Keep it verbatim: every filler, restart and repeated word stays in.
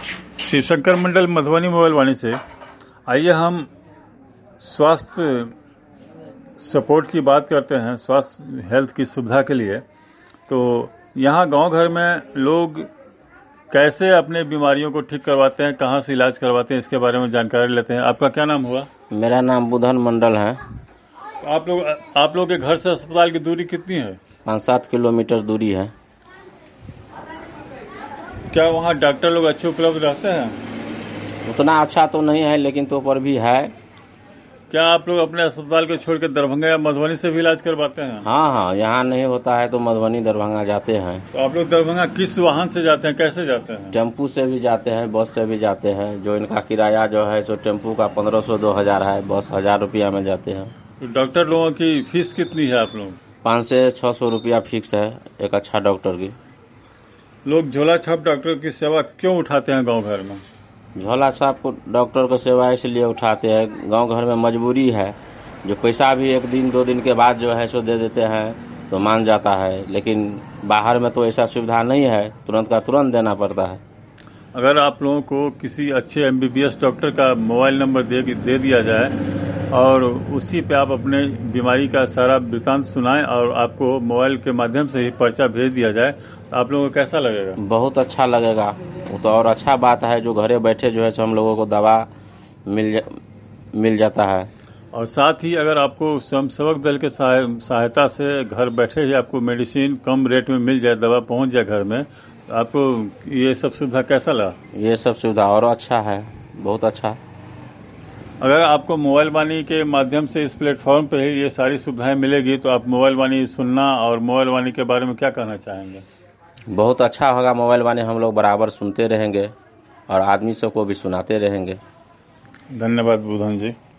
Shivshankar Mandal Madhubani mobile Vaani से आइए हम स्वास्थ्य सपोर्ट की बात करते हैं। स्वास्थ्य हेल्थ की सुविधा के लिए तो यहाँ गांव घर में लोग कैसे अपने बीमारियों को ठीक करवाते हैं, कहाँ से इलाज करवाते हैं, इसके बारे में जानकारी लेते हैं। आपका क्या नाम हुआ? मेरा नाम बुधन मंडल है। आप लोग आप लोग के घर से अस्पताल की दूरी कितनी है? पाँच सात किलोमीटर दूरी है। क्या वहाँ डॉक्टर लोग अच्छे उपलब्ध रहते हैं? उतना अच्छा तो नहीं है, लेकिन तो पर भी है। क्या आप लोग अपने अस्पताल को छोड़ के दरभंगा या मधुबनी से भी इलाज करवाते हैं? हाँ हाँ, यहाँ नहीं होता है तो मधुबनी दरभंगा जाते हैं। तो आप लोग दरभंगा किस वाहन से जाते हैं, कैसे जाते हैं? टेम्पू से भी जाते हैं, बस से भी जाते हैं। जो इनका किराया जो है सो टेम्पू का पंद्रह सौ दो हजार है, बस हजार रुपया में जाते हैं। तो डॉक्टर लोगों की फीस कितनी है आप लोग? पाँच से छः सौ रुपया फिक्स है एक अच्छा डॉक्टर की। लोग झोला छाप डॉक्टर की सेवा क्यों उठाते हैं गाँव घर में? झोला छाप को डॉक्टर को सेवा इसलिए उठाते हैं, गांव घर में मजबूरी है। जो पैसा भी एक दिन दो दिन के बाद जो है सो दे देते हैं तो मान जाता है, लेकिन बाहर में तो ऐसा सुविधा नहीं है, तुरंत का तुरंत देना पड़ता है। अगर आप लोगों को किसी अच्छे एमबीबीएस डॉक्टर का मोबाइल नंबर दे दे दिया जाए और उसी पे आप अपने बीमारी का सारा वृतांत सुनाएं और आपको मोबाइल के माध्यम से ही पर्चा भेज दिया जाए, तो आप लोगों को कैसा लगेगा? बहुत अच्छा लगेगा। वो तो और अच्छा बात है, जो घरे बैठे जो है सो हम लोगों को दवा मिल जा, मिल जाता है। और साथ ही अगर आपको स्वयंसेवक दल के सहायता से घर बैठे ही आपको मेडिसिन कम रेट में मिल जाए, दवा पहुंच जाए घर में, तो आपको ये सब सुविधा कैसा लगा? ये सब सुविधा और अच्छा है, बहुत अच्छा। अगर आपको मोबाइल वाणी के माध्यम से इस प्लेटफॉर्म पे ही ये सारी सुविधाएं मिलेगी तो आप मोबाइल वाणी सुनना और मोबाइल वाणी के बारे में क्या कहना चाहेंगे? बहुत अच्छा होगा। मोबाइल वाणी हम लोग बराबर सुनते रहेंगे और आदमी सबको भी सुनाते रहेंगे। धन्यवाद बुधन जी।